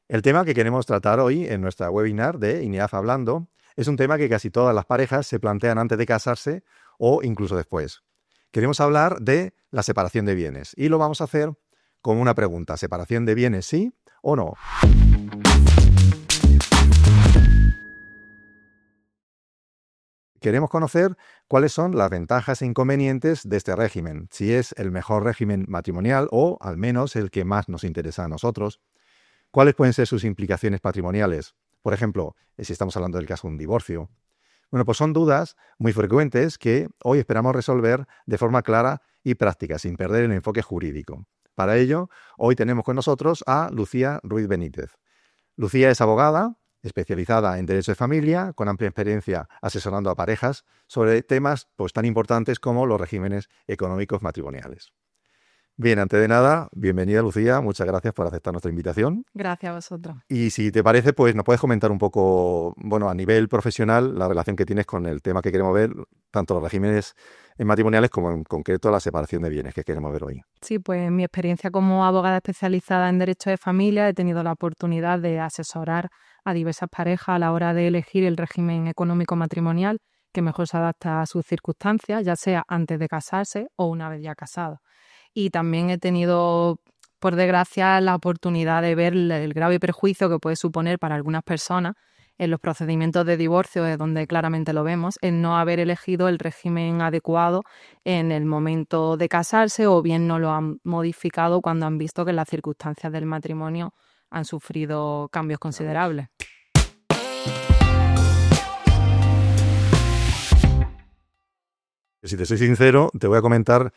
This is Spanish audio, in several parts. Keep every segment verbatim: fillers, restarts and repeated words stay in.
El tema que queremos tratar hoy en nuestra webinar de INEAF Hablando es un tema que casi todas las parejas se plantean antes de casarse o incluso después. Queremos hablar de la separación de bienes y lo vamos a hacer con una pregunta. ¿Separación de bienes sí o no? Queremos conocer cuáles son las ventajas e inconvenientes de este régimen, si es el mejor régimen matrimonial o al menos el que más nos interesa a nosotros. ¿Cuáles pueden ser sus implicaciones patrimoniales? Por ejemplo, si estamos hablando del caso de un divorcio. Bueno, pues son dudas muy frecuentes que hoy esperamos resolver de forma clara y práctica, sin perder el enfoque jurídico. Para ello, hoy tenemos con nosotros a Lucía Ruiz Benítez. Lucía es abogada, especializada en Derecho de Familia, con amplia experiencia asesorando a parejas sobre temas pues, tan importantes como los regímenes económicos matrimoniales. Bien, antes de nada, bienvenida Lucía, muchas gracias por aceptar nuestra invitación. Gracias a vosotros. Y si te parece, pues nos puedes comentar un poco, bueno, a nivel profesional, la relación que tienes con el tema que queremos ver, tanto los regímenes matrimoniales como en concreto la separación de bienes que queremos ver hoy. Sí, pues en mi experiencia como abogada especializada en Derecho de Familia he tenido la oportunidad de asesorar a diversas parejas a la hora de elegir el régimen económico matrimonial que mejor se adapta a sus circunstancias, ya sea antes de casarse o una vez ya casado. Y también he tenido, por desgracia, la oportunidad de ver el grave perjuicio que puede suponer para algunas personas en los procedimientos de divorcio, es donde claramente lo vemos, el no haber elegido el régimen adecuado en el momento de casarse o bien no lo han modificado cuando han visto que las circunstancias del matrimonio han sufrido cambios considerables. Si te soy sincero, te voy a comentar,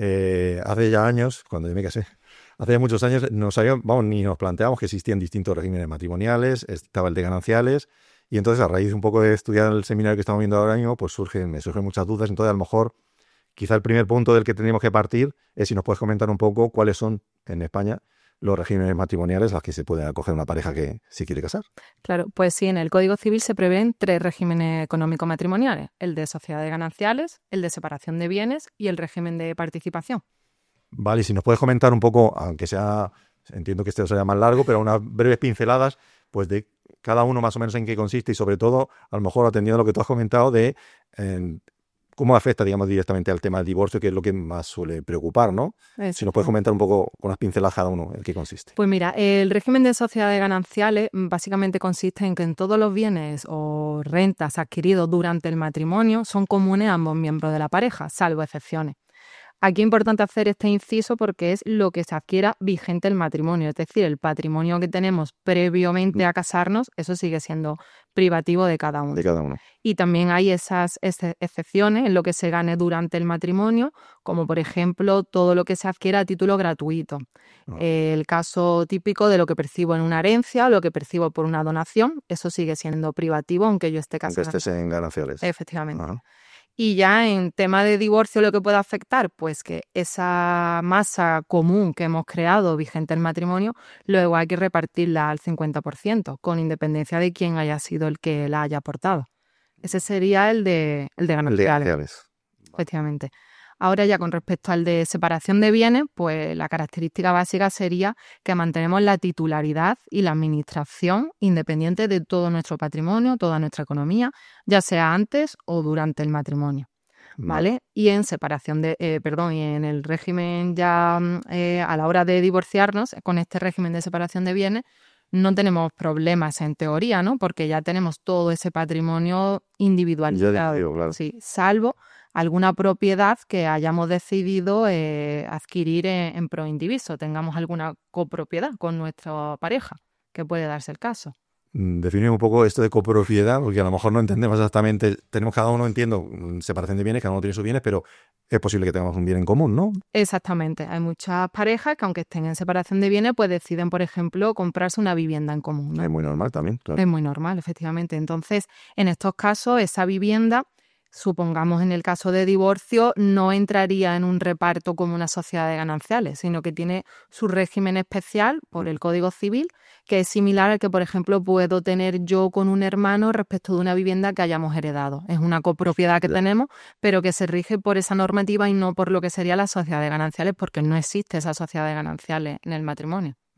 eh, hace ya años, cuando yo me casé, hace ya muchos años, no sabíamos, vamos, ni nos planteábamos que existían distintos regímenes matrimoniales, estaba el de gananciales, y entonces a raíz un poco de estudiar el seminario que estamos viendo ahora mismo, pues surgen, me surgen muchas dudas. Entonces a lo mejor, quizá el primer punto del que tendríamos que partir es si nos puedes comentar un poco cuáles son en España los regímenes matrimoniales a los que se puede acoger una pareja que se quiere casar. Claro, pues sí, en el Código Civil se prevén tres regímenes económicos matrimoniales: el de sociedades gananciales, el de separación de bienes y el régimen de participación. Vale, y si nos puedes comentar un poco, aunque sea, entiendo que este será más largo, pero unas breves pinceladas, pues de cada uno más o menos en qué consiste y sobre todo, a lo mejor atendiendo a lo que tú has comentado de eh, cómo afecta, digamos, directamente al tema del divorcio, que es lo que más suele preocupar, ¿no? Si nos puedes comentar un poco con unas pinceladas cada uno en qué consiste. Pues mira, el régimen de sociedades gananciales básicamente consiste en que en todos los bienes o rentas adquiridos durante el matrimonio son comunes a ambos miembros de la pareja, salvo excepciones. Aquí es importante hacer este inciso porque es lo que se adquiera vigente el matrimonio, es decir, el patrimonio que tenemos previamente a casarnos, eso sigue siendo privativo de cada uno. De cada uno. Y también hay esas ex- excepciones en lo que se gane durante el matrimonio, como por ejemplo todo lo que se adquiera a título gratuito. Ah. El caso típico de lo que percibo en una herencia o lo que percibo por una donación, eso sigue siendo privativo aunque yo esté casada. Aunque estés en gananciales. Efectivamente. Ajá. Y ya en tema de divorcio, ¿lo que puede afectar? Pues que esa masa común que hemos creado vigente el matrimonio, luego hay que repartirla al cincuenta por ciento, con independencia de quién haya sido el que la haya aportado. Ese sería el de, el de El de gananciales. gananciales. Efectivamente. Ahora ya con respecto al de separación de bienes, pues la característica básica sería que mantenemos la titularidad y la administración independiente de todo nuestro patrimonio, toda nuestra economía, ya sea antes o durante el matrimonio, ¿vale? Vale. Y en separación de, eh, perdón, y en el régimen ya eh, a la hora de divorciarnos, con este régimen de separación de bienes, no tenemos problemas en teoría, ¿no? Porque ya tenemos todo ese patrimonio individualizado. Ya digo, claro. Sí, salvo alguna propiedad que hayamos decidido eh, adquirir en, en pro indiviso, tengamos alguna copropiedad con nuestra pareja, que puede darse el caso. Definir un poco esto de copropiedad, porque a lo mejor no entendemos exactamente, tenemos cada uno, entiendo, separación de bienes, cada uno tiene sus bienes, pero es posible que tengamos un bien en común, ¿no? Exactamente. Hay muchas parejas que aunque estén en separación de bienes, pues deciden, por ejemplo, comprarse una vivienda en común, ¿no? Es muy normal también, claro. Es muy normal, efectivamente. Entonces, en estos casos, esa vivienda, supongamos en el caso de divorcio, no entraría en un reparto como una sociedad de gananciales, sino que tiene su régimen especial por el Código Civil, que es similar al que, por ejemplo, puedo tener yo con un hermano respecto de una vivienda que hayamos heredado. Es una copropiedad que Ya. tenemos, pero que se rige por esa normativa y no por lo que sería la sociedad de gananciales, porque no existe esa sociedad de gananciales en el matrimonio.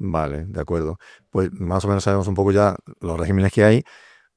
Vale, de acuerdo. Pues más o menos sabemos un poco ya los regímenes que hay.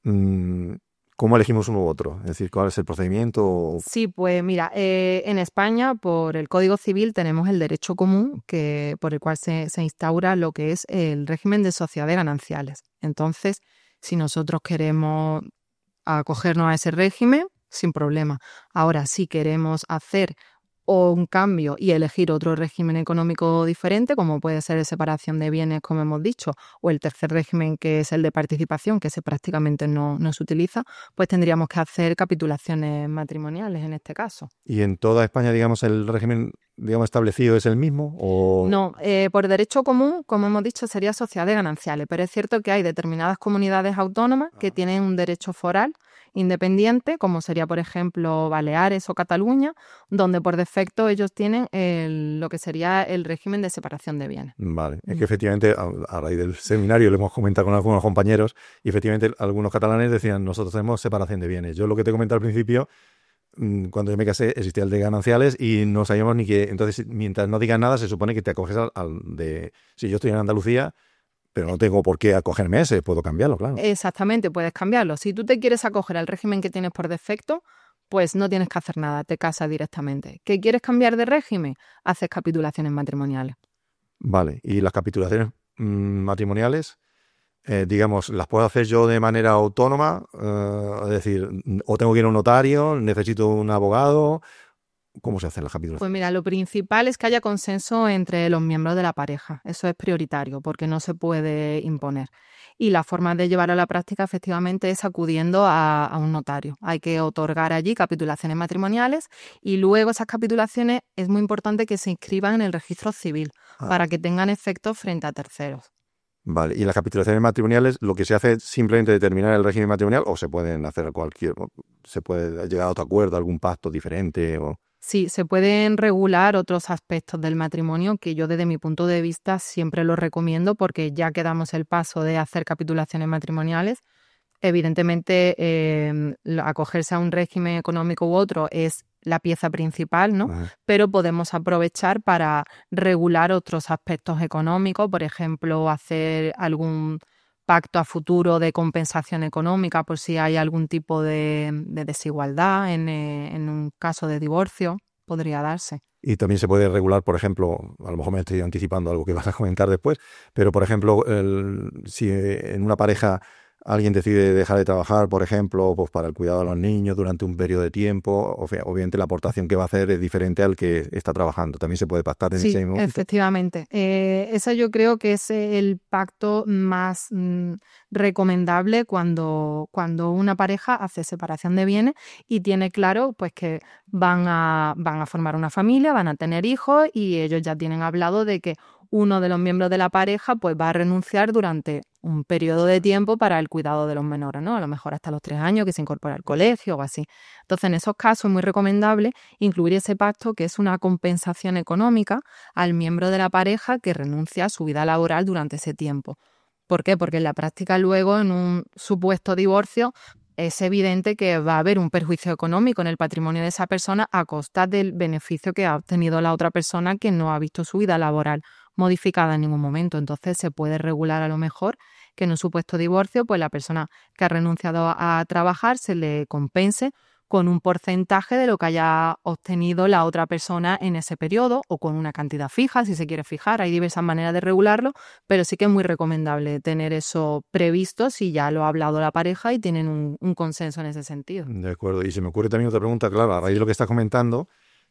¿Cómo elegimos uno u otro? Es decir, ¿cuál es el procedimiento? Sí, pues mira, eh, en España, por el Código Civil, tenemos el derecho común, que, por el cual se, se instaura lo que es el régimen de sociedades gananciales. Entonces, si nosotros queremos acogernos a ese régimen, sin problema. Ahora, si queremos hacer o un cambio y elegir otro régimen económico diferente, como puede ser de separación de bienes, como hemos dicho, o el tercer régimen, que es el de participación, que ese prácticamente no, no se utiliza, pues tendríamos que hacer capitulaciones matrimoniales en este caso. ¿Y en toda España, digamos, el régimen digamos establecido es el mismo? O... No, eh, por derecho común, como hemos dicho, sería sociedades gananciales, pero es cierto que hay determinadas comunidades autónomas que tienen un derecho foral independiente, como sería, por ejemplo, Baleares o Cataluña, donde por defecto ellos tienen el, lo que sería el régimen de separación de bienes. Vale, es que efectivamente a, a raíz del seminario lo hemos comentado con algunos compañeros y efectivamente algunos catalanes decían nosotros tenemos separación de bienes. Yo lo que te comenté al principio, cuando yo me casé existía el de gananciales y no sabíamos ni que, entonces mientras no digas nada se supone que te acoges al, al de, si yo estoy en Andalucía, pero no tengo por qué acogerme a ese, puedo cambiarlo, claro. Exactamente, puedes cambiarlo. Si tú te quieres acoger al régimen que tienes por defecto, pues no tienes que hacer nada, te casas directamente. ¿Qué quieres cambiar de régimen? Haces capitulaciones matrimoniales. Vale, y las capitulaciones mmm, matrimoniales, eh, digamos, ¿las puedo hacer yo de manera autónoma? Eh, es decir, o tengo que ir a un notario, necesito un abogado. ¿Cómo se hace la capitulación? Pues mira, lo principal es que haya consenso entre los miembros de la pareja. Eso es prioritario porque no se puede imponer. Y la forma de llevar a la práctica efectivamente es acudiendo a, a un notario. Hay que otorgar allí capitulaciones matrimoniales y luego esas capitulaciones es muy importante que se inscriban en el registro civil ah. para que tengan efectos frente a terceros. Vale, y las capitulaciones matrimoniales, lo que se hace es simplemente determinar el régimen matrimonial o se pueden hacer cualquier, se puede llegar a otro acuerdo, algún pacto diferente o... Sí, se pueden regular otros aspectos del matrimonio que yo desde mi punto de vista siempre lo recomiendo porque ya que damos el paso de hacer capitulaciones matrimoniales, evidentemente eh, acogerse a un régimen económico u otro es la pieza principal, ¿no? Ajá. Pero podemos aprovechar para regular otros aspectos económicos, por ejemplo, hacer algún pacto a futuro de compensación económica por si hay algún tipo de, de desigualdad en, eh, en un caso de divorcio, podría darse. Y también se puede regular, por ejemplo, a lo mejor me estoy anticipando algo que vas a comentar después, pero por ejemplo, el, si en una pareja alguien decide dejar de trabajar, por ejemplo, pues para el cuidado de los niños durante un periodo de tiempo, obviamente la aportación que va a hacer es diferente al que está trabajando. También se puede pactar en sí, ese mismo. Sí, efectivamente. Eh, ese yo creo que es el pacto más mm, recomendable cuando, cuando una pareja hace separación de bienes y tiene claro pues que van a, van a formar una familia, van a tener hijos y ellos ya tienen hablado de que uno de los miembros de la pareja pues va a renunciar durante un periodo de tiempo para el cuidado de los menores, ¿no? A lo mejor hasta los tres años que se incorpora al colegio o así. Entonces, en esos casos es muy recomendable incluir ese pacto que es una compensación económica al miembro de la pareja que renuncia a su vida laboral durante ese tiempo. ¿Por qué? Porque en la práctica luego, en un supuesto divorcio, es evidente que va a haber un perjuicio económico en el patrimonio de esa persona a costa del beneficio que ha obtenido la otra persona que no ha visto su vida laboral modificada en ningún momento. Entonces se puede regular a lo mejor que en un supuesto divorcio pues la persona que ha renunciado a trabajar se le compense con un porcentaje de lo que haya obtenido la otra persona en ese periodo o con una cantidad fija, si se quiere fijar. Hay diversas maneras de regularlo, pero sí que es muy recomendable tener eso previsto si ya lo ha hablado la pareja y tienen un, un consenso en ese sentido. De acuerdo. Y se me ocurre también otra pregunta, claro, a raíz de lo que estás comentando,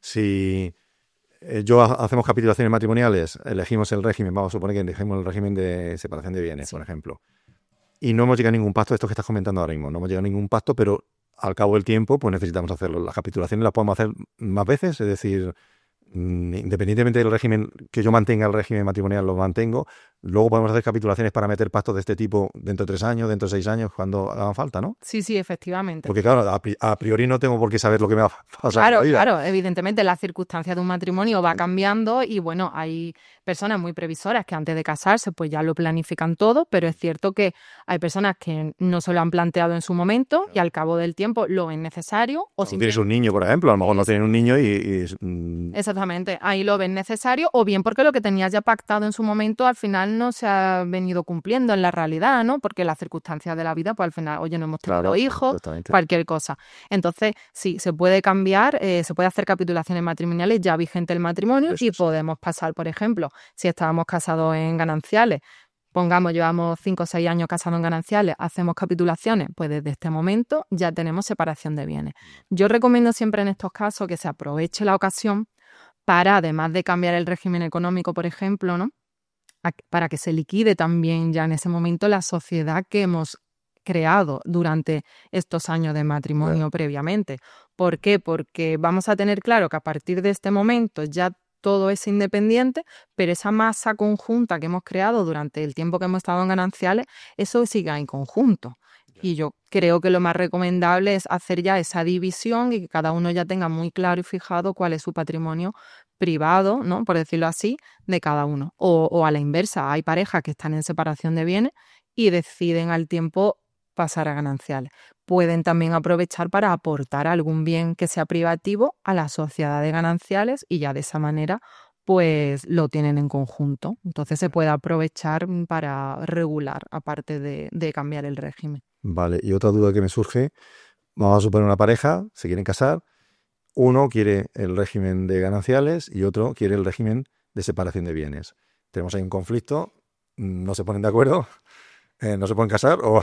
si eh, yo hacemos capitulaciones matrimoniales, elegimos el régimen, vamos a suponer que elegimos el régimen de separación de bienes, sí. por ejemplo, y no hemos llegado a ningún pacto de esto que estás comentando ahora mismo, no hemos llegado a ningún pacto, pero al cabo del tiempo, pues necesitamos hacerlo. Las capitulaciones las podemos hacer más veces, es decir, independientemente del régimen, que yo mantenga el régimen matrimonial, lo mantengo. Luego podemos hacer capitulaciones para meter pactos de este tipo dentro de tres años, dentro de seis años, cuando hagan falta, ¿no? Sí, sí, efectivamente. Porque claro, a priori no tengo por qué saber lo que me va a pasar. Claro, claro, evidentemente la circunstancia de un matrimonio va cambiando y bueno, hay personas muy previsoras que antes de casarse pues ya lo planifican todo, pero es cierto que hay personas que no se lo han planteado en su momento y al cabo del tiempo lo ven necesario. O si tienes un niño, por ejemplo, a lo mejor no tienen un niño y... y... Exactamente, ahí lo ven necesario o bien porque lo que tenías ya pactado en su momento al final final no se ha venido cumpliendo en la realidad, ¿no? Porque las circunstancias de la vida, pues al final, oye, no hemos tenido Claro, hijos, exactamente. cualquier cosa. Entonces, sí, se puede cambiar, eh, se puede hacer capitulaciones matrimoniales ya vigente el matrimonio Eso y es. podemos pasar, por ejemplo, si estábamos casados en gananciales, pongamos, llevamos cinco o seis años casados en gananciales, hacemos capitulaciones, pues desde este momento ya tenemos separación de bienes. Yo recomiendo siempre en estos casos que se aproveche la ocasión para, además de cambiar el régimen económico, por ejemplo, ¿no? Para que se liquide también ya en ese momento la sociedad que hemos creado durante estos años de matrimonio Claro. previamente. ¿Por qué? Porque vamos a tener claro que a partir de este momento ya todo es independiente, pero esa masa conjunta que hemos creado durante el tiempo que hemos estado en gananciales, eso siga en conjunto. Y yo creo que lo más recomendable es hacer ya esa división y que cada uno ya tenga muy claro y fijado cuál es su patrimonio privado, ¿no? Por decirlo así, de cada uno. O, o a la inversa, hay parejas que están en separación de bienes y deciden al tiempo pasar a gananciales. Pueden también aprovechar para aportar algún bien que sea privativo a la sociedad de gananciales y ya de esa manera pues lo tienen en conjunto. Entonces se puede aprovechar para regular, aparte de, de cambiar el régimen. Vale, y otra duda que me surge, vamos a suponer una pareja, se quieren casar, uno quiere el régimen de gananciales y otro quiere el régimen de separación de bienes. Tenemos ahí un conflicto, no se ponen de acuerdo, eh, no se pueden casar o,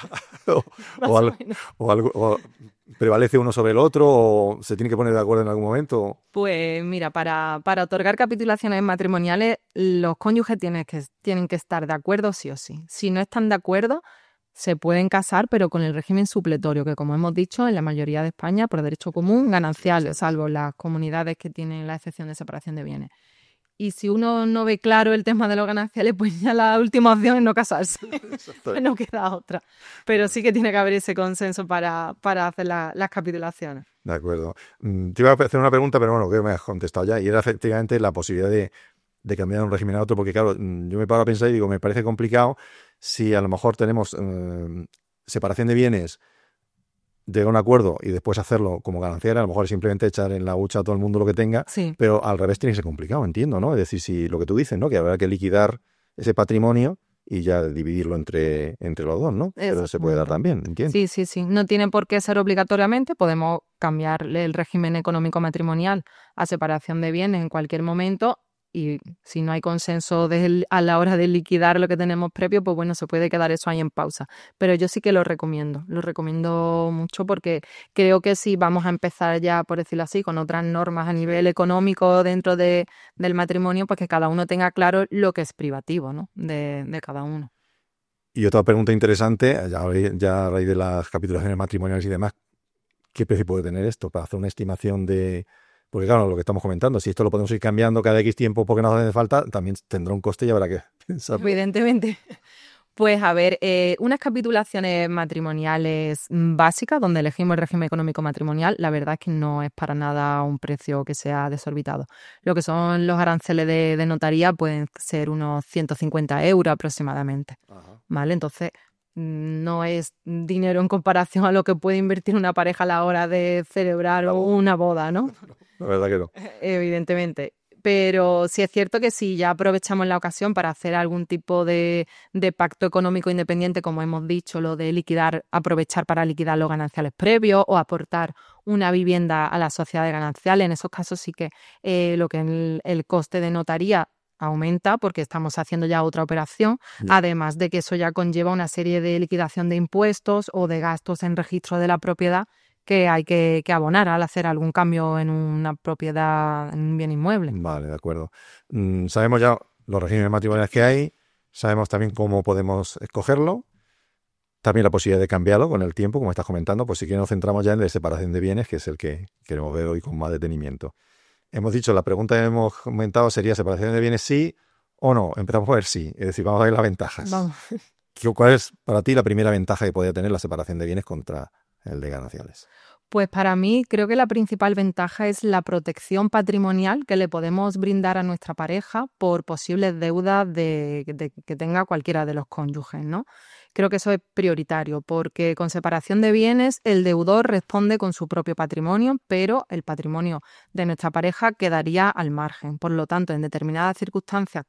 o, o, algo, o, algo, o prevalece uno sobre el otro o se tiene que poner de acuerdo en algún momento. Pues mira, para, para otorgar capitulaciones matrimoniales los cónyuges tienen que, tienen que estar de acuerdo sí o sí. Si no están de acuerdo, se pueden casar, pero con el régimen supletorio, que como hemos dicho, en la mayoría de España, por derecho común, gananciales, salvo las comunidades que tienen la excepción de separación de bienes. Y si uno no ve claro el tema de los gananciales, pues ya la última opción es no casarse. Pues no queda otra. Pero sí que tiene que haber ese consenso para, para hacer la, las capitulaciones. De acuerdo. Te iba a hacer una pregunta, pero bueno, que me has contestado ya. Y era efectivamente la posibilidad de, de cambiar de un régimen a otro, porque claro, yo me paro a pensar y digo, me parece complicado si a lo mejor tenemos eh, separación de bienes de un acuerdo y después hacerlo como gananciera, a lo mejor es simplemente echar en la hucha a todo el mundo lo que tenga, sí. Pero al revés tiene que ser complicado, entiendo, ¿no? Es decir, si lo que tú dices, ¿no? Que habrá que liquidar ese patrimonio y ya dividirlo entre, entre los dos, ¿no? Pero se puede dar también, entiendo. Sí, sí, sí. No tiene por qué ser obligatoriamente, podemos cambiarle el régimen económico matrimonial a separación de bienes en cualquier momento. Y si no hay consenso de, a la hora de liquidar lo que tenemos previo, pues bueno, se puede quedar eso ahí en pausa. Pero yo sí que lo recomiendo, lo recomiendo mucho porque creo que si vamos a empezar ya, por decirlo así, con otras normas a nivel económico dentro de, del matrimonio, pues que cada uno tenga claro lo que es privativo, ¿no? de, de cada uno. Y otra pregunta interesante, ya, ya a raíz de las capitulaciones matrimoniales y demás, ¿qué precio puede tener esto para hacer una estimación de...? Porque claro, lo que estamos comentando, si esto lo podemos ir cambiando cada X tiempo porque nos hace falta, también tendrá un coste y habrá que pensar. Evidentemente. Pues a ver, eh, unas capitulaciones matrimoniales básicas donde elegimos el régimen económico matrimonial, la verdad es que no es para nada un precio que sea desorbitado. Lo que son los aranceles de, de notaría pueden ser unos ciento cincuenta euros aproximadamente. Ajá. ¿Vale? Entonces, no es dinero en comparación a lo que puede invertir una pareja a la hora de celebrar no. una boda, ¿no? La verdad que no. Evidentemente. Pero sí es cierto que si ya aprovechamos la ocasión para hacer algún tipo de, de pacto económico independiente, como hemos dicho, lo de liquidar, aprovechar para liquidar los gananciales previos o aportar una vivienda a la sociedad de gananciales, en esos casos sí que eh, lo que el, el coste de notaría aumenta porque estamos haciendo ya otra operación, yeah. Además de que eso ya conlleva una serie de liquidación de impuestos o de gastos en registro de la propiedad que hay que, que abonar al hacer algún cambio en una propiedad, en un bien inmueble. Vale, de acuerdo. Mm, sabemos ya los regímenes matrimoniales que hay, sabemos también cómo podemos escogerlo, también la posibilidad de cambiarlo con el tiempo, como estás comentando, pues sí que nos centramos ya en la separación de bienes, que es el que queremos ver hoy con más detenimiento. Hemos dicho, la pregunta que hemos comentado sería separación de bienes sí o no. Empezamos por ver sí, es decir, vamos a ver las ventajas. Vamos. ¿Cuál es para ti la primera ventaja que podría tener la separación de bienes contra el de gananciales? Pues para mí creo que la principal ventaja es la protección patrimonial que le podemos brindar a nuestra pareja por posibles deudas de, de, que tenga cualquiera de los cónyuges, ¿no? Creo que eso es prioritario porque con separación de bienes el deudor responde con su propio patrimonio, pero el patrimonio de nuestra pareja quedaría al margen. Por lo tanto, en determinadas circunstancias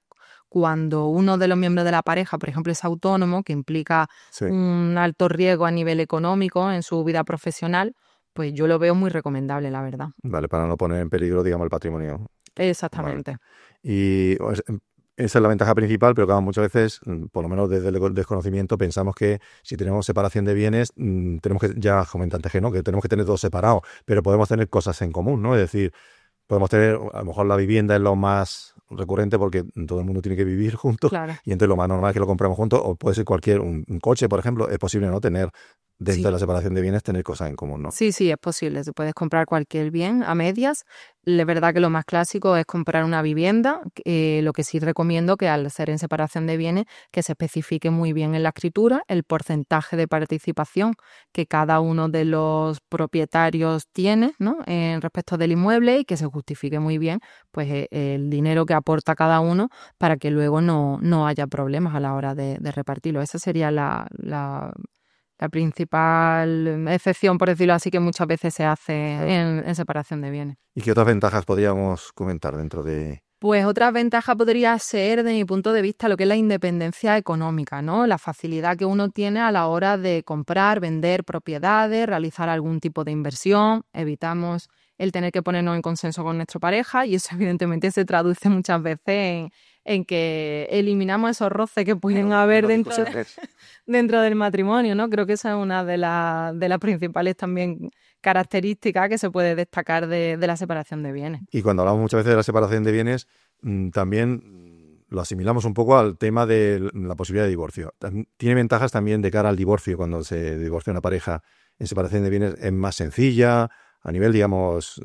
Cuando uno de los miembros de la pareja, por ejemplo, es autónomo, que implica Sí. un alto riesgo a nivel económico en su vida profesional, pues yo lo veo muy recomendable, la verdad. Vale, para no poner en peligro, digamos, el patrimonio. Exactamente. Vale. Y pues, esa es la ventaja principal, pero claro, muchas veces, por lo menos desde el desconocimiento, pensamos que si tenemos separación de bienes, tenemos que, ya comenté antes que no, que tenemos que tener todo separado, pero podemos tener cosas en común, ¿no? Es decir, podemos tener, a lo mejor la vivienda es lo más recurrente porque todo el mundo tiene que vivir juntos, Claro. y entonces lo más normal es que lo compremos juntos, o puede ser cualquier, un, un coche, por ejemplo, es posible no tener, dentro Sí. de la separación de bienes, tener cosas en común, ¿no? Sí, sí, es posible. Se puedes comprar cualquier bien a medias. Es verdad que lo más clásico es comprar una vivienda. Eh, lo que sí recomiendo que al ser en separación de bienes, que se especifique muy bien en la escritura el porcentaje de participación que cada uno de los propietarios tiene, ¿no? En respecto del inmueble, y que se justifique muy bien pues eh, el dinero que aporta cada uno para que luego no, no haya problemas a la hora de, de repartirlo. Esa sería la... la La principal excepción, por decirlo así, que muchas veces se hace en, en separación de bienes. ¿Y qué otras ventajas podríamos comentar dentro de...? Pues otra ventaja podría ser, de mi punto de vista, lo que es la independencia económica, ¿no? La facilidad que uno tiene a la hora de comprar, vender propiedades, realizar algún tipo de inversión. Evitamos el tener que ponernos en consenso con nuestra pareja, y eso evidentemente se traduce muchas veces en, en que eliminamos esos roces que pueden Bueno, haber no dentro, de, discusiones. dentro del matrimonio, ¿no? Creo que esa es una de, la, de las principales también características que se puede destacar de, de la separación de bienes. Y cuando hablamos muchas veces de la separación de bienes, mmm, también lo asimilamos un poco al tema de la posibilidad de divorcio. Tiene ventajas también de cara al divorcio. Cuando se divorcia una pareja en separación de bienes, es más sencilla, a nivel, digamos,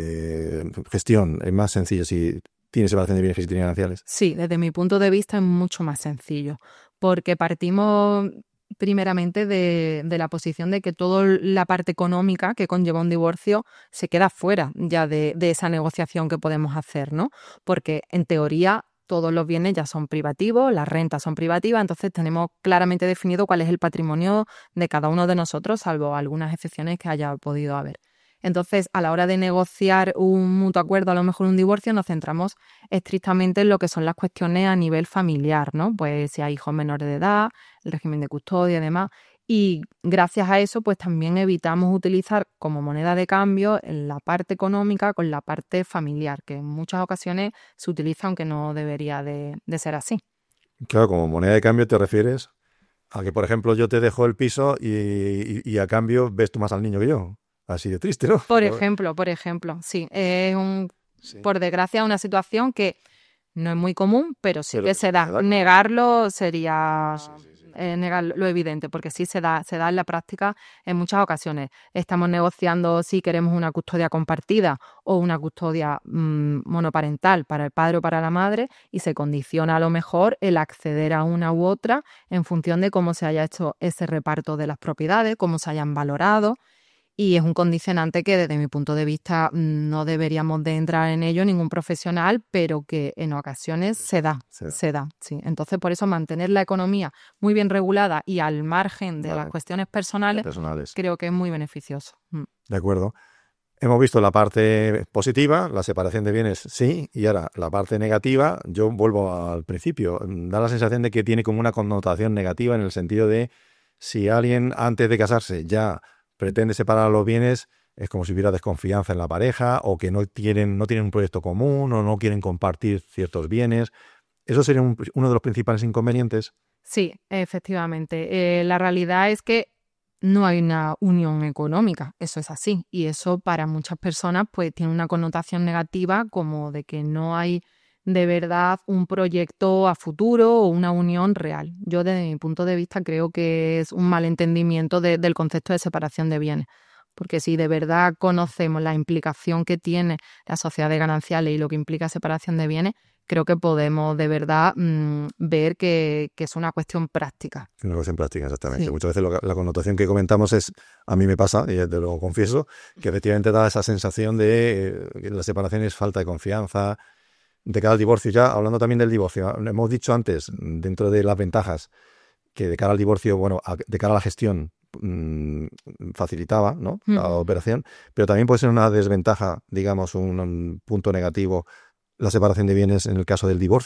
de gestión, es más sencillo si tiene separación de bienes que si tiene gananciales. Sí, desde mi punto de vista es mucho más sencillo, porque partimos primeramente de, de la posición de que toda la parte económica que conlleva un divorcio se queda fuera ya de, de esa negociación que podemos hacer, ¿no? Porque en teoría todos los bienes ya son privativos, las rentas son privativas, entonces tenemos claramente definido cuál es el patrimonio de cada uno de nosotros, salvo algunas excepciones que haya podido haber. Entonces, a la hora de negociar un mutuo acuerdo, a lo mejor un divorcio, nos centramos estrictamente en lo que son las cuestiones a nivel familiar, ¿no? Pues si hay hijos menores de edad, el régimen de custodia y demás. Y gracias a eso, pues también evitamos utilizar como moneda de cambio la parte económica con la parte familiar, que en muchas ocasiones se utiliza, aunque no debería de, de ser así. Claro, como moneda de cambio te refieres a que, por ejemplo, yo te dejo el piso y, y, y a cambio ves tú más al niño que yo. Así de triste, ¿no? Por ejemplo, por ejemplo, sí. Es un, sí. Por desgracia, una situación que no es muy común, pero sí pero que se da. Se da. Negarlo sería sí, sí, sí. Eh, negar lo evidente, porque sí se da, se da en la práctica en muchas ocasiones. Estamos negociando si queremos una custodia compartida o una custodia mmm, monoparental para el padre o para la madre, y se condiciona a lo mejor el acceder a una u otra en función de cómo se haya hecho ese reparto de las propiedades, cómo se hayan valorado. Y es un condicionante que desde mi punto de vista no deberíamos de entrar en ello ningún profesional, pero que en ocasiones se da, se, se da, sí. Entonces, por eso mantener la economía muy bien regulada y al margen de vale. las cuestiones personales, personales, creo que es muy beneficioso. De acuerdo. Hemos visto la parte positiva, la separación de bienes, sí, y ahora la parte negativa, yo vuelvo al principio, da la sensación de que tiene como una connotación negativa en el sentido de si alguien antes de casarse ya pretende separar los bienes, es como si hubiera desconfianza en la pareja, o que no tienen, no tienen un proyecto común, o no quieren compartir ciertos bienes. ¿Eso sería un, uno de los principales inconvenientes? Sí, efectivamente. Eh, la realidad es que no hay una unión económica, eso es así. Y eso para muchas personas pues tiene una connotación negativa, como de que no hay de verdad un proyecto a futuro o una unión real. Yo desde mi punto de vista creo que es un malentendimiento de, del concepto de separación de bienes, porque si de verdad conocemos la implicación que tiene la sociedad de gananciales y lo que implica separación de bienes, creo que podemos de verdad mmm, ver que, que es una cuestión práctica. Una cuestión práctica, exactamente. Sí. Muchas veces lo, la connotación que comentamos es, a mí me pasa, y te lo confieso, que efectivamente da esa sensación de eh, que la separación es falta de confianza. De cara al divorcio, ya hablando también del divorcio, hemos dicho antes, dentro de las ventajas, que de cara al divorcio, bueno, a, de cara a la gestión, mmm, facilitaba, ¿no?, la mm. operación, pero también puede ser una desventaja, digamos, un, un punto negativo, la separación de bienes en el caso del divorcio.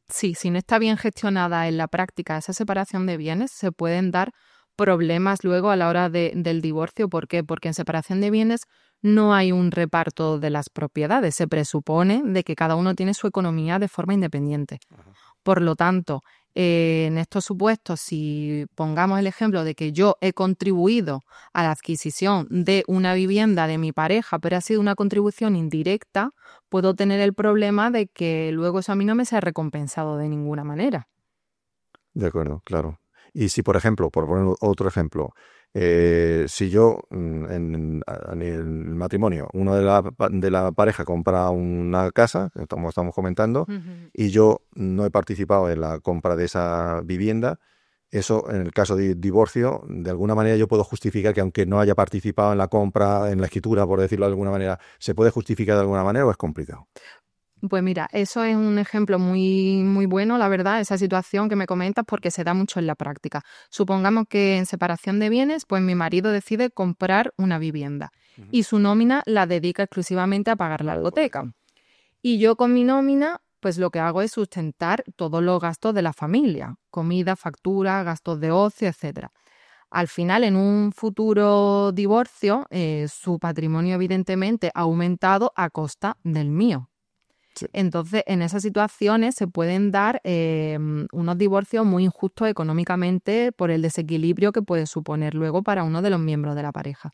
Sí, si no está bien gestionada en la práctica esa separación de bienes, se pueden dar problemas luego a la hora de, del divorcio. ¿Por qué? Porque en separación de bienes no hay un reparto de las propiedades. Se presupone de que cada uno tiene su economía de forma independiente. Ajá. Por lo tanto, eh, en estos supuestos, si pongamos el ejemplo de que yo he contribuido a la adquisición de una vivienda de mi pareja, pero ha sido una contribución indirecta, puedo tener el problema de que luego eso a mí no me sea recompensado de ninguna manera. De acuerdo, claro. Y si, por ejemplo, por poner otro ejemplo, eh, si yo en, en, en el matrimonio, uno de la, de la pareja compra una casa, como estamos comentando, uh-huh. y yo no he participado en la compra de esa vivienda, eso en el caso de divorcio, de alguna manera yo puedo justificar que aunque no haya participado en la compra, en la escritura, por decirlo de alguna manera, ¿se puede justificar de alguna manera o es complicado? Pues mira, eso es un ejemplo muy, muy bueno, la verdad, esa situación que me comentas, porque se da mucho en la práctica. Supongamos que en separación de bienes, pues mi marido decide comprar una vivienda uh-huh. y su nómina la dedica exclusivamente a pagar la hipoteca. Y yo con mi nómina, pues lo que hago es sustentar todos los gastos de la familia, comida, factura, gastos de ocio, etcétera. Al final, en un futuro divorcio, eh, su patrimonio evidentemente ha aumentado a costa del mío. Sí. Entonces, en esas situaciones se pueden dar eh, unos divorcios muy injustos económicamente por el desequilibrio que puede suponer luego para uno de los miembros de la pareja.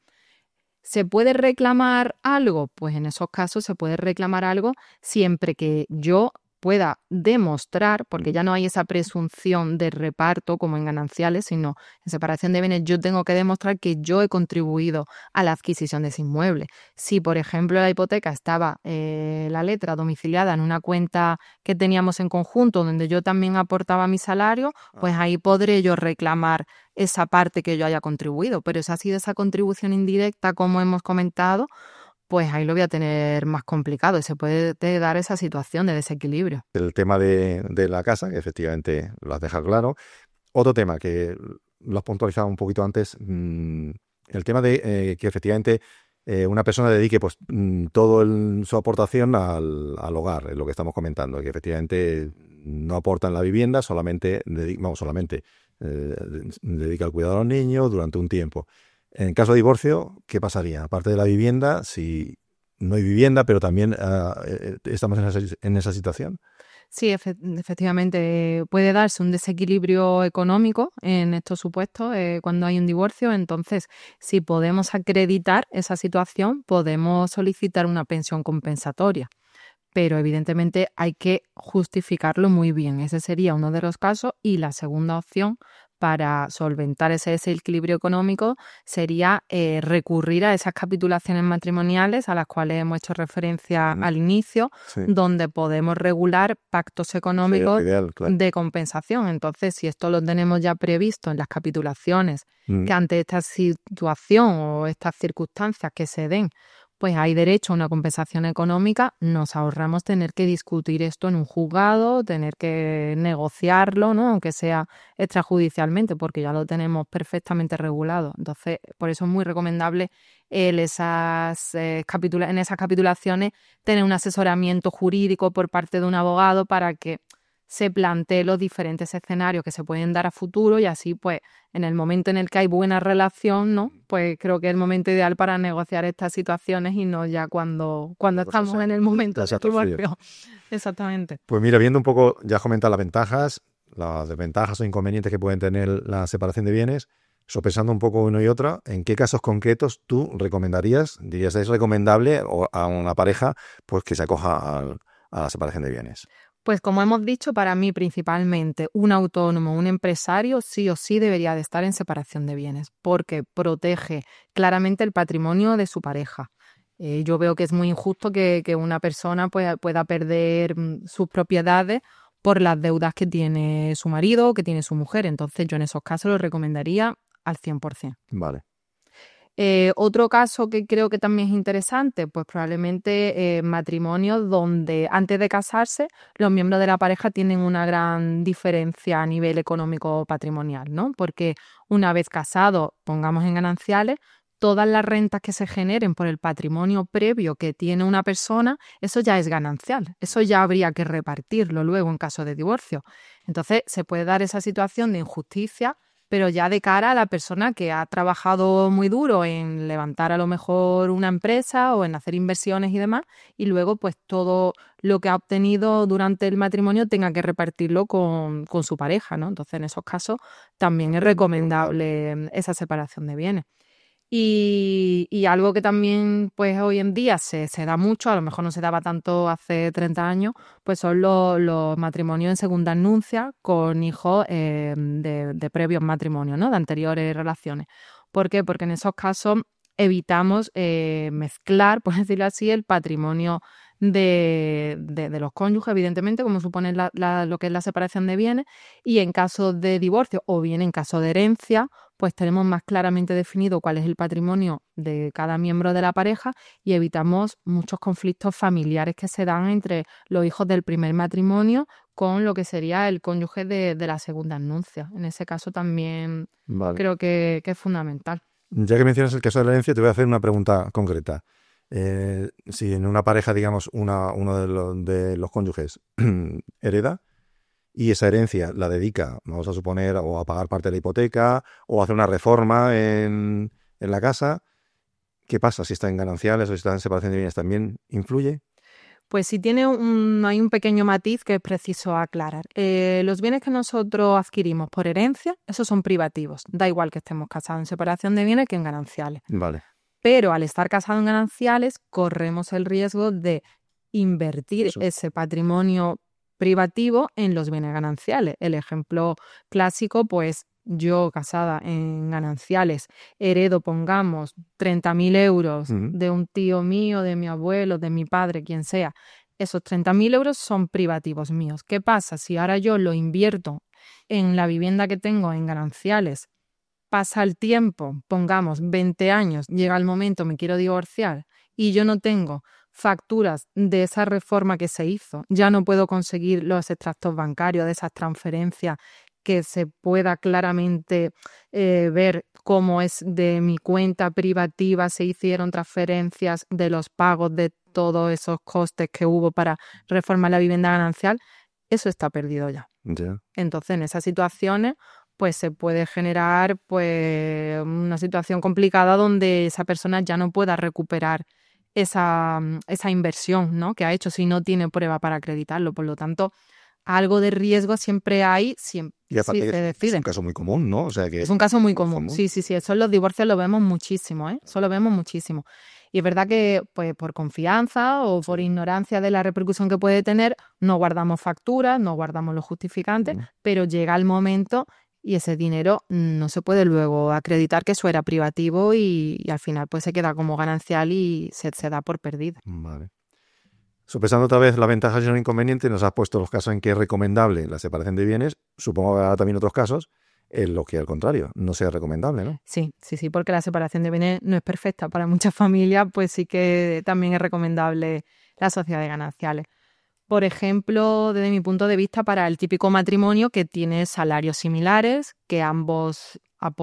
¿Se puede reclamar algo? Pues en esos casos se puede reclamar algo siempre que yo pueda demostrar, porque ya no hay esa presunción de reparto como en gananciales, sino en separación de bienes yo tengo que demostrar que yo he contribuido a la adquisición de ese inmueble. Si, por ejemplo, la hipoteca estaba eh, la letra domiciliada en una cuenta que teníamos en conjunto, donde yo también aportaba mi salario, pues ahí podré yo reclamar esa parte que yo haya contribuido. Pero si ha sido esa contribución indirecta, como hemos comentado, pues ahí lo voy a tener más complicado y se puede dar esa situación de desequilibrio. El tema de, de la casa, que efectivamente lo has dejado claro. Otro tema que lo has puntualizado un poquito antes, mmm, el tema de eh, que efectivamente eh, una persona dedique pues mmm, toda su aportación al, al hogar, es lo que estamos comentando, que efectivamente no aporta en la vivienda, solamente, dedica, vamos, solamente eh, dedica al cuidado de los niños durante un tiempo. En caso de divorcio, ¿qué pasaría? Aparte de la vivienda, si no hay vivienda, pero también uh, estamos en esa, en esa situación. Sí, efe- efectivamente puede darse un desequilibrio económico en estos supuestos eh, cuando hay un divorcio. Entonces, si podemos acreditar esa situación, podemos solicitar una pensión compensatoria. Pero evidentemente hay que justificarlo muy bien. Ese sería uno de los casos. Y la segunda opción para solventar ese desequilibrio económico sería eh, recurrir a esas capitulaciones matrimoniales a las cuales hemos hecho referencia mm. al inicio, sí. donde podemos regular pactos económicos sí, ideal, claro. de compensación. Entonces, si esto lo tenemos ya previsto en las capitulaciones, mm. que ante esta situación o estas circunstancias que se den, pues hay derecho a una compensación económica, nos ahorramos tener que discutir esto en un juzgado, tener que negociarlo, ¿no? Aunque sea extrajudicialmente, porque ya lo tenemos perfectamente regulado. Entonces, por eso es muy recomendable el esas, eh, capitula- en esas capitulaciones tener un asesoramiento jurídico por parte de un abogado para que se plantee los diferentes escenarios que se pueden dar a futuro y así, pues, en el momento en el que hay buena relación, ¿no? Pues creo que es el momento ideal para negociar estas situaciones y no ya cuando, cuando pues estamos en el momento del divorcio. Exactamente. Pues mira, viendo un poco, ya has comentado las ventajas, las desventajas o inconvenientes que pueden tener la separación de bienes, sopesando un poco uno y otro, ¿en qué casos concretos tú recomendarías, dirías, es recomendable a una pareja pues que se acoja a, a la separación de bienes? Pues como hemos dicho, para mí principalmente un autónomo, un empresario, sí o sí debería de estar en separación de bienes, porque protege claramente el patrimonio de su pareja. Eh, yo veo que es muy injusto que, que una persona pueda, pueda perder mm, sus propiedades por las deudas que tiene su marido o que tiene su mujer. Entonces yo en esos casos lo recomendaría al cien por ciento. Vale. Eh, otro caso que creo que también es interesante, pues probablemente eh, matrimonios donde antes de casarse los miembros de la pareja tienen una gran diferencia a nivel económico patrimonial, ¿no? Porque una vez casados, pongamos en gananciales, todas las rentas que se generen por el patrimonio previo que tiene una persona, eso ya es ganancial. Eso ya habría que repartirlo luego en caso de divorcio. Entonces, se puede dar esa situación de injusticia, pero ya de cara a la persona que ha trabajado muy duro en levantar a lo mejor una empresa o en hacer inversiones y demás, y luego pues todo lo que ha obtenido durante el matrimonio tenga que repartirlo con, con su pareja, ¿no? Entonces, en esos casos también es recomendable esa separación de bienes. Y, y algo que también pues hoy en día se, se da mucho, a lo mejor no se daba tanto hace treinta años, pues son los, los matrimonios en segunda nupcia con hijos eh, de, de previos matrimonios, ¿no? De anteriores relaciones. ¿Por qué? Porque en esos casos evitamos eh, mezclar, por decirlo así, el patrimonio de, de, de los cónyuges, evidentemente, como supone la, la, lo que es la separación de bienes, y en caso de divorcio o bien en caso de herencia, pues tenemos más claramente definido cuál es el patrimonio de cada miembro de la pareja y evitamos muchos conflictos familiares que se dan entre los hijos del primer matrimonio con lo que sería el cónyuge de, de la segunda nupcia. En ese caso también vale. creo que, que es fundamental. Ya que mencionas el caso de la herencia, te voy a hacer una pregunta concreta. Eh, si en una pareja, digamos, una, uno de los, de los cónyuges hereda, y esa herencia la dedica, vamos a suponer, o a pagar parte de la hipoteca, o a hacer una reforma en, en la casa, ¿qué pasa? Si está en gananciales o si está en separación de bienes, ¿también influye? Pues sí tiene un, hay un pequeño matiz que es preciso aclarar. Eh, los bienes que nosotros adquirimos por herencia, esos son privativos. Da igual que estemos casados en separación de bienes que en gananciales. Vale. Pero al estar casados en gananciales, corremos el riesgo de invertir Eso. ese patrimonio privativo en los bienes gananciales. El ejemplo clásico, pues yo casada en gananciales heredo, pongamos, treinta mil euros uh-huh. de un tío mío, de mi abuelo, de mi padre, quien sea. Esos treinta mil euros son privativos míos. ¿Qué pasa si ahora yo lo invierto en la vivienda que tengo en gananciales? Pasa el tiempo, pongamos veinte años, llega el momento, me quiero divorciar y yo no tengo facturas de esa reforma que se hizo, ya no puedo conseguir los extractos bancarios de esas transferencias que se pueda claramente eh, ver cómo es de mi cuenta privativa, se hicieron transferencias de los pagos de todos esos costes que hubo para reformar la vivienda ganancial, eso está perdido ya. Yeah. Entonces, en esas situaciones, pues se puede generar pues una situación complicada donde esa persona ya no pueda recuperar esa, esa inversión, ¿no?, que ha hecho si no tiene prueba para acreditarlo. Por lo tanto, algo de riesgo siempre hay, siempre y aparte si se decide. Es un caso muy común, ¿no? O sea que es un caso muy común. común. Sí, sí, sí. Eso en los divorcios lo vemos muchísimo, ¿eh? Eso lo vemos muchísimo. Y es verdad que, pues, por confianza o por ignorancia de la repercusión que puede tener, no guardamos facturas, no guardamos los justificantes, mm. pero llega el momento y ese dinero no se puede luego acreditar que eso era privativo y, y al final pues se queda como ganancial y se, se da por perdido. Vale. Sopesando otra vez las ventajas y los inconvenientes, nos has puesto los casos en que es recomendable la separación de bienes. Supongo que habrá también otros casos en los que al contrario no sea recomendable, ¿no? Sí, sí, sí, porque la separación de bienes no es perfecta. Para muchas familias pues sí que también es recomendable la sociedad de gananciales. Por ejemplo, desde mi punto de vista, para el típico matrimonio que tiene salarios similares, que ambos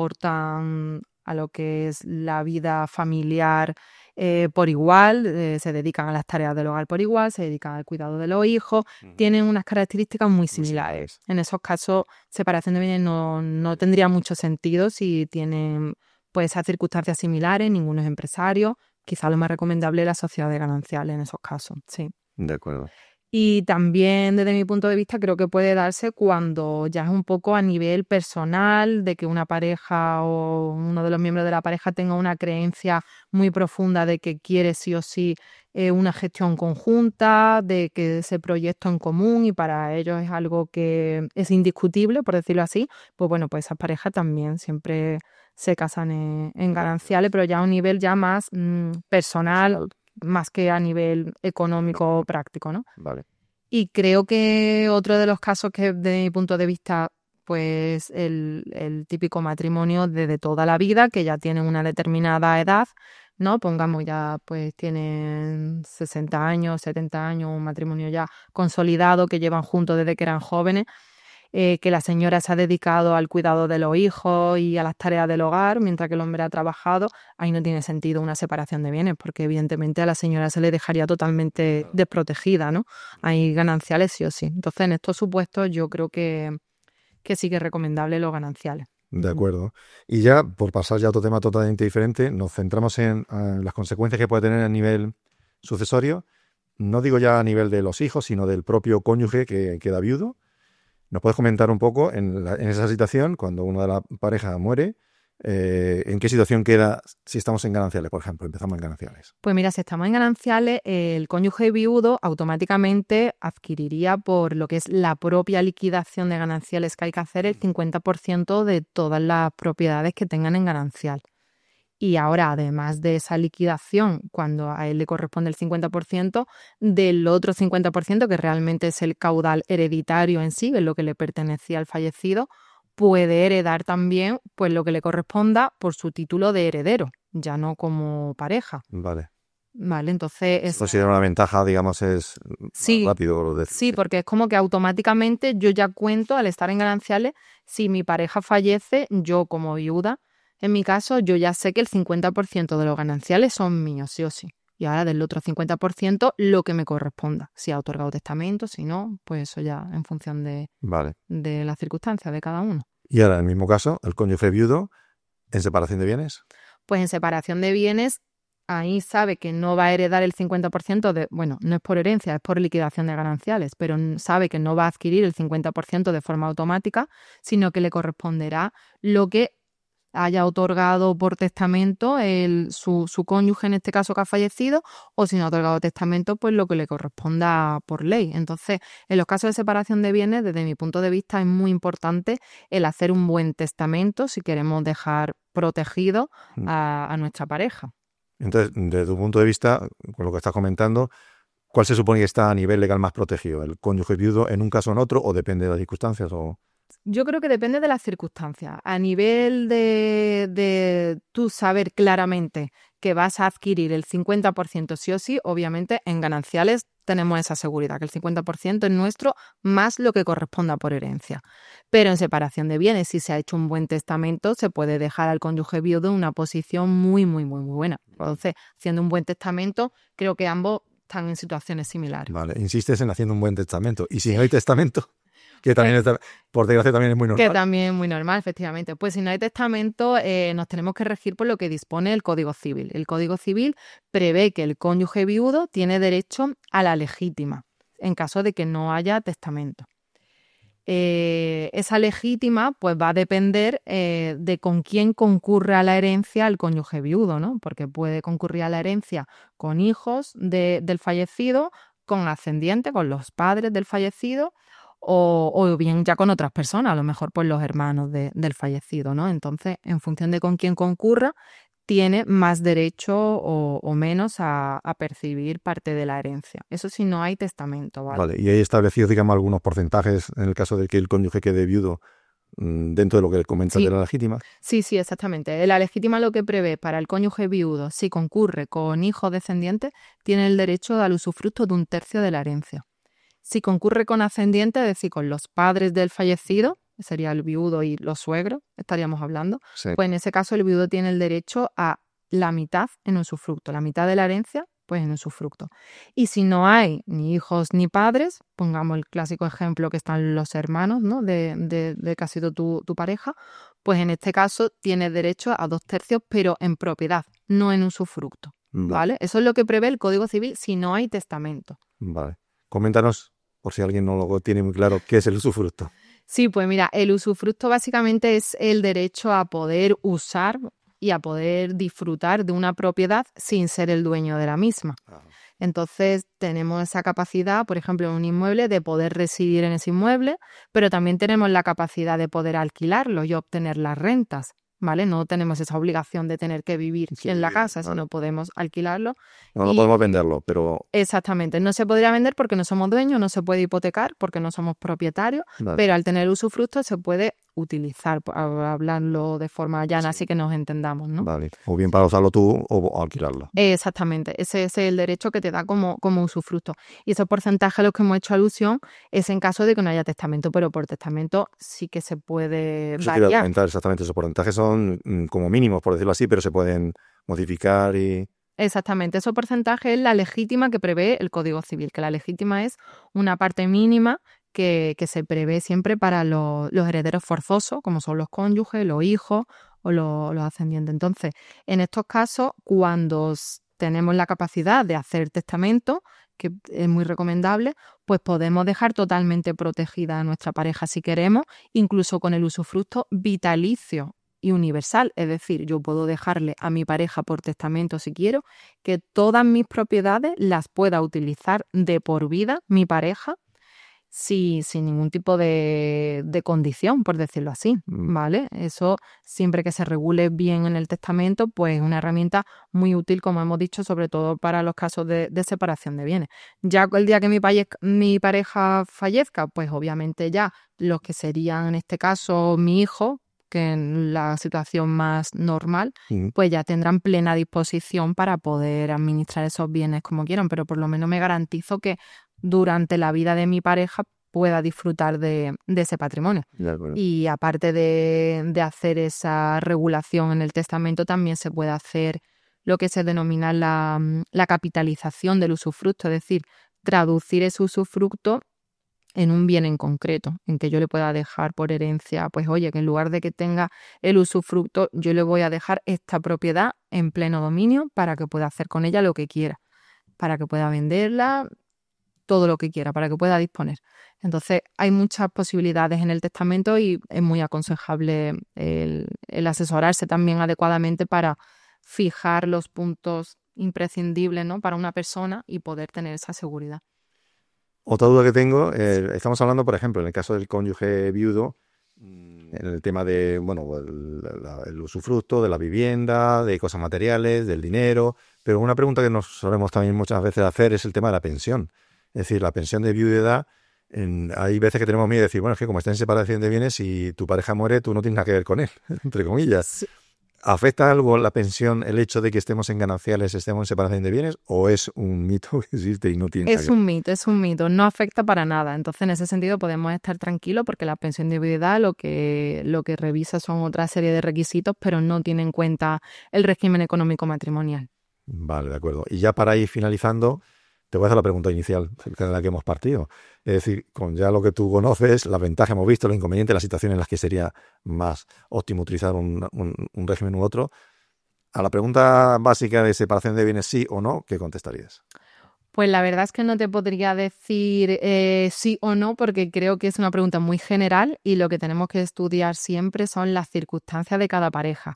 aportan a lo que es la vida familiar eh, por igual, eh, se dedican a las tareas del hogar por igual, se dedican al cuidado de los hijos, uh-huh. tienen unas características muy similares. En esos casos, separación de bienes no, no tendría mucho sentido si tienen pues esas circunstancias similares, ninguno es empresario. Quizá lo más recomendable es la sociedad de gananciales en esos casos, sí. De acuerdo. Y también, desde mi punto de vista, creo que puede darse cuando ya es un poco a nivel personal, de que una pareja o uno de los miembros de la pareja tenga una creencia muy profunda de que quiere sí o sí eh, una gestión conjunta, de que ese proyecto en común y para ellos es algo que es indiscutible, por decirlo así. Pues bueno, pues esas parejas también siempre se casan en, en gananciales, pero ya a un nivel ya más mmm, personal, más que a nivel económico o práctico, ¿no? Vale. Y creo que otro de los casos que, desde mi punto de vista, pues el, el típico matrimonio desde toda la vida, que ya tienen una determinada edad, ¿no? Pongamos ya, pues tienen sesenta años, setenta años, un matrimonio ya consolidado, que llevan juntos desde que eran jóvenes. eh, que la señora se ha dedicado al cuidado de los hijos y a las tareas del hogar, mientras que el hombre ha trabajado, ahí no tiene sentido una separación de bienes, porque evidentemente a la señora se le dejaría totalmente desprotegida, ¿no? Hay gananciales sí o sí. Entonces, en estos supuestos yo creo que, que sí que es recomendable los gananciales. De acuerdo. Y ya, por pasar ya a otro tema totalmente diferente, nos centramos en, en las consecuencias que puede tener a nivel sucesorio. No digo ya a nivel de los hijos, sino del propio cónyuge que queda viudo. ¿Nos puedes comentar un poco en, la, en esa situación, cuando una de la pareja muere, eh, en qué situación queda si estamos en gananciales, por ejemplo? Empezamos en gananciales. Pues mira, si estamos en gananciales, el cónyuge viudo automáticamente adquiriría por lo que es la propia liquidación de gananciales que hay que hacer el cincuenta por ciento de todas las propiedades que tengan en ganancial. Y ahora, además de esa liquidación, cuando a él le corresponde el cincuenta por ciento, del otro cincuenta por ciento, que realmente es el caudal hereditario en sí, es lo que le pertenecía al fallecido, puede heredar también pues lo que le corresponda por su título de heredero, ya no como pareja. Vale. Vale, entonces... Es... considera una ventaja, digamos, es sí, rápido. De... Sí, porque es como que automáticamente yo ya cuento, al estar en gananciales, si mi pareja fallece, yo como viuda, en mi caso, yo ya sé que el cincuenta por ciento de los gananciales son míos, sí o sí. Y ahora del otro cincuenta por ciento lo que me corresponda. Si ha otorgado testamento, si no, pues eso ya en función de, vale. de las circunstancias de cada uno. Y ahora, en el mismo caso, el cónyuge viudo, ¿en separación de bienes? Pues en separación de bienes, ahí sabe que no va a heredar el cincuenta por ciento de... Bueno, no es por herencia, es por liquidación de gananciales, pero sabe que no va a adquirir el cincuenta por ciento de forma automática, sino que le corresponderá lo que haya otorgado por testamento el, su, su cónyuge, en este caso que ha fallecido, o si no ha otorgado testamento, pues lo que le corresponda por ley. Entonces, en los casos de separación de bienes, desde mi punto de vista, es muy importante el hacer un buen testamento si queremos dejar protegido a, a nuestra pareja. Entonces, desde tu punto de vista, con lo que estás comentando, ¿cuál se supone que está a nivel legal más protegido? ¿El cónyuge viudo en un caso o en otro, o depende de las circunstancias? O... Yo creo que depende de las circunstancias. A nivel de, de tú saber claramente que vas a adquirir el cincuenta por ciento sí o sí, obviamente en gananciales tenemos esa seguridad, que el cincuenta por ciento es nuestro más lo que corresponda por herencia. Pero en separación de bienes, si se ha hecho un buen testamento, se puede dejar al cónyuge viudo en una posición muy, muy, muy, muy buena. Entonces, haciendo un buen testamento, creo que ambos están en situaciones similares. Vale, insistes en haciendo un buen testamento. ¿Y si no hay testamento? Que también, es, por desgracia, también es muy normal. Que también es muy normal, efectivamente. Pues si no hay testamento, eh, nos tenemos que regir por lo que dispone el Código Civil. El Código Civil prevé que el cónyuge viudo tiene derecho a la legítima, en caso de que no haya testamento. Eh, esa legítima pues va a depender eh, de con quién concurre a la herencia el cónyuge viudo, ¿no? Porque puede concurrir a la herencia con hijos de, del fallecido, con ascendiente, con los padres del fallecido, O, o bien ya con otras personas, a lo mejor pues los hermanos de, del fallecido, ¿no? Entonces, en función de con quién concurra, tiene más derecho o, o menos a, a percibir parte de la herencia. Eso si no hay testamento, ¿vale? Vale, y hay establecidos, digamos, algunos porcentajes en el caso de que el cónyuge quede viudo dentro de lo que comentas sí. de la legítima. Sí, sí, exactamente. La legítima lo que prevé para el cónyuge viudo, si concurre con hijos descendientes, tiene el derecho al usufructo de un tercio de la herencia. Si concurre con ascendiente, es decir, con los padres del fallecido, sería el viudo y los suegros, estaríamos hablando, sí. Pues en ese caso el viudo tiene el derecho a la mitad en usufructo, la mitad de la herencia, pues en usufructo. Y si no hay ni hijos ni padres, pongamos el clásico ejemplo que están los hermanos, ¿no? de, de, de que ha sido tu, tu pareja, pues en este caso tiene derecho a dos tercios, pero en propiedad, no en usufructo, ¿vale? ¿vale? Eso es lo que prevé el Código Civil si no hay testamento. Vale. Coméntanos, por si alguien no lo tiene muy claro, ¿qué es el usufructo? Sí, pues mira, el usufructo básicamente es el derecho a poder usar y a poder disfrutar de una propiedad sin ser el dueño de la misma. Ah. Entonces tenemos esa capacidad, por ejemplo, en un inmueble, de poder residir en ese inmueble, pero también tenemos la capacidad de poder alquilarlo y obtener las rentas. ¿Vale? No tenemos esa obligación de tener que vivir sí, en la casa, vale. sino podemos alquilarlo. No, no podemos venderlo, pero... Exactamente. No se podría vender porque no somos dueños, no se puede hipotecar porque no somos propietarios, vale. pero al tener usufructo se puede utilizar, para hablarlo de forma llana, Sí. así que nos entendamos, ¿no? Vale. O bien para usarlo tú o, o alquilarlo. Exactamente, ese, ese es el derecho que te da como, como usufructo. Y esos porcentajes a los que hemos hecho alusión es en caso de que no haya testamento, pero por testamento sí que se puede Eso te iba a variar. comentar exactamente. Esos porcentajes son mm, como mínimos, por decirlo así, pero se pueden modificar y... Exactamente, ese porcentaje es la legítima que prevé el Código Civil, que la legítima es una parte mínima que, que se prevé siempre para los, los herederos forzosos, como son los cónyuges, los hijos o los, los ascendientes. Entonces, en estos casos, cuando s- tenemos la capacidad de hacer testamento, que es muy recomendable, pues podemos dejar totalmente protegida a nuestra pareja si queremos, incluso con el usufructo vitalicio y universal, es decir, yo puedo dejarle a mi pareja por testamento si quiero que todas mis propiedades las pueda utilizar de por vida mi pareja si- sin ningún tipo de, de condición, por decirlo así, Mm. ¿vale? Eso siempre que se regule bien en el testamento, pues es una herramienta muy útil, como hemos dicho, sobre todo para los casos de, de separación de bienes. Ya el día que mi, paye- mi pareja fallezca, pues obviamente ya los que serían en este caso mi hijo, que en la situación más normal, Mm. pues ya tendrán plena disposición para poder administrar esos bienes como quieran, pero por lo menos me garantizo que durante la vida de mi pareja pueda disfrutar de, de ese patrimonio. De acuerdo. Y aparte de, de hacer esa regulación en el testamento, también se puede hacer lo que se denomina la, mm, la capitalización del usufructo, es decir, traducir ese usufructo en un bien en concreto, en que yo le pueda dejar por herencia, pues oye, que en lugar de que tenga el usufructo, yo le voy a dejar esta propiedad en pleno dominio para que pueda hacer con ella lo que quiera, para que pueda venderla, todo lo que quiera, para que pueda disponer. Entonces, hay muchas posibilidades en el testamento y es muy aconsejable el, el asesorarse también adecuadamente para fijar los puntos imprescindibles, ¿no?, para una persona y poder tener esa seguridad. Otra duda que tengo, eh, estamos hablando, por ejemplo, en el caso del cónyuge viudo, mm, en el tema de, bueno, el, la- el usufructo de la vivienda, de cosas materiales, del dinero, pero una pregunta que nos solemos también muchas veces hacer es el tema de la pensión. Es decir, la pensión de viudedad, en- hay veces que tenemos miedo de decir, bueno, es que como está en separación de bienes, si tu pareja muere, tú no tienes nada que ver con él, entre comillas. Sí. ¿Afecta algo la pensión el hecho de que estemos en gananciales, estemos en separación de bienes, o es un mito que existe y no tiene nada Es que ver? un mito, es un mito, no afecta para nada. Entonces, en ese sentido, podemos estar tranquilos porque la pensión de viudedad lo que, lo que revisa son otra serie de requisitos, pero no tiene en cuenta el régimen económico matrimonial. Vale, de acuerdo. Y ya para ir finalizando, te voy a hacer la pregunta inicial de la que hemos partido. Es decir, con ya lo que tú conoces, las ventajas hemos visto, los inconvenientes, las situaciones en las que sería más óptimo utilizar un, un- un régimen u otro. A la pregunta básica de separación de bienes sí o no, ¿qué contestarías? Pues la verdad es que no te podría decir eh, sí o no, porque creo que es una pregunta muy general y lo que tenemos que estudiar siempre son las circunstancias de cada pareja.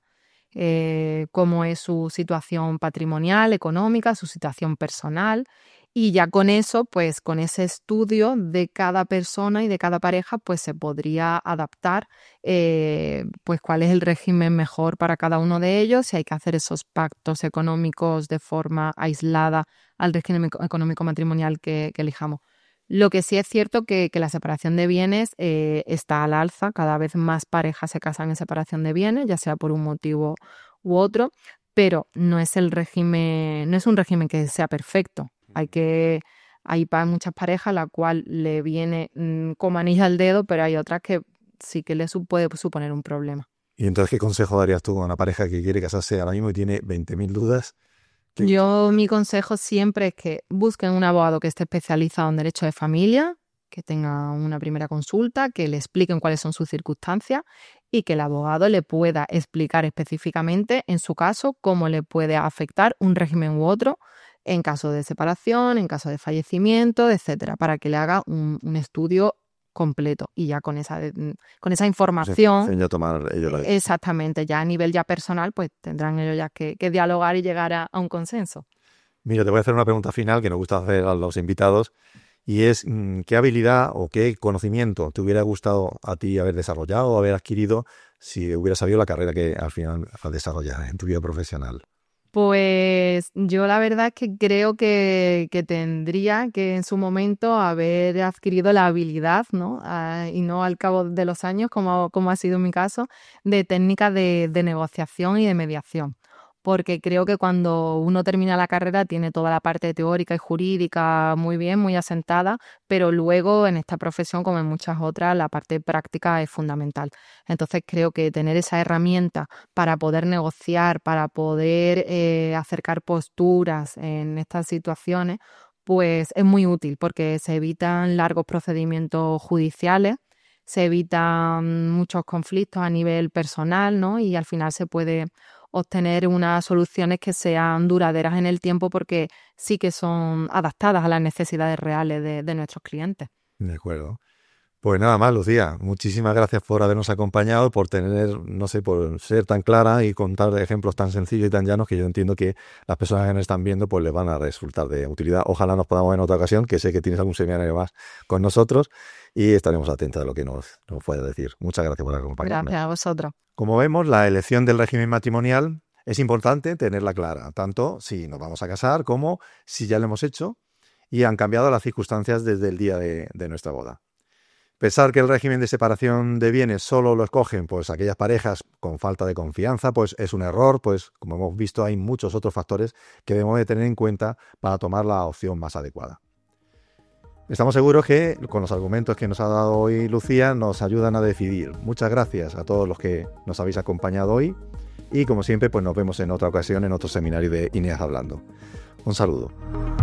Eh, cómo es su situación patrimonial, económica, su situación personal. Y ya con eso, pues con ese estudio de cada persona y de cada pareja, pues se podría adaptar eh, pues cuál es el régimen mejor para cada uno de ellos, si hay que hacer esos pactos económicos de forma aislada al régimen eco- económico matrimonial que, que elijamos. Lo que sí es cierto que, que la separación de bienes eh, está al alza, cada vez más parejas se casan en separación de bienes, ya sea por un motivo u otro, pero no es el régimen, no es un régimen que sea perfecto. Hay que, hay pa- muchas parejas a la cual le viene mm, como anillo al dedo, pero hay otras que sí que le su- puede suponer un problema. Y entonces, ¿qué consejo darías tú a una pareja que quiere casarse ahora mismo y tiene veinte mil dudas? ¿Qué- Yo, mi consejo siempre es que busquen un abogado que esté especializado en derecho de familia, que tenga una primera consulta, que le expliquen cuáles son sus circunstancias y que el abogado le pueda explicar específicamente, en su caso, cómo le puede afectar un régimen u otro en caso de separación, en caso de fallecimiento, etcétera, para que le haga un, un estudio completo y ya con esa, con esa Pues información. empiecen ya a tomar ellos la decisión. Exactamente, ya a nivel ya personal, pues tendrán ellos ya que, que dialogar y llegar a, a un consenso. Mira, te voy a hacer una pregunta final que nos gusta hacer a los invitados y es mm, ¿qué habilidad o qué conocimiento te hubiera gustado a ti haber desarrollado o haber adquirido si hubieras sabido la carrera que al final has desarrollado en tu vida profesional? Pues yo la verdad es que creo que, que tendría que en su momento haber adquirido la habilidad, ¿no? Ah, y no al cabo de los años, como, como ha sido mi caso, de técnicas de, de negociación y de mediación. Porque creo que cuando uno termina la carrera tiene toda la parte teórica y jurídica muy bien, muy asentada, pero luego en esta profesión, como en muchas otras, la parte práctica es fundamental. Entonces creo que tener esa herramienta para poder negociar, para poder eh, acercar posturas en estas situaciones, pues es muy útil porque se evitan largos procedimientos judiciales, se evitan muchos conflictos a nivel personal, ¿no? Y al final se puede obtener unas soluciones que sean duraderas en el tiempo porque sí que son adaptadas a las necesidades reales de, de nuestros clientes. De acuerdo. Pues nada más, Lucía. Muchísimas gracias por habernos acompañado, por tener, no sé, por ser tan clara y contar ejemplos tan sencillos y tan llanos que yo entiendo que las personas que nos están viendo pues les van a resultar de utilidad. Ojalá nos podamos ver en otra ocasión, que sé que tienes algún seminario más con nosotros y estaremos atentos a lo que nos, nos puedas decir. Muchas gracias por acompañarnos. Gracias a vosotros. Como vemos, la elección del régimen matrimonial es importante tenerla clara, tanto si nos vamos a casar como si ya lo hemos hecho y han cambiado las circunstancias desde el día de, de nuestra boda. Pensar que el régimen de separación de bienes solo lo escogen pues aquellas parejas con falta de confianza, pues es un error, pues como hemos visto hay muchos otros factores que debemos de tener en cuenta para tomar la opción más adecuada. Estamos seguros que con los argumentos que nos ha dado hoy Lucía nos ayudan a decidir. Muchas gracias a todos los que nos habéis acompañado hoy y como siempre pues nos vemos en otra ocasión en otro seminario de INEAS Hablando. Un saludo.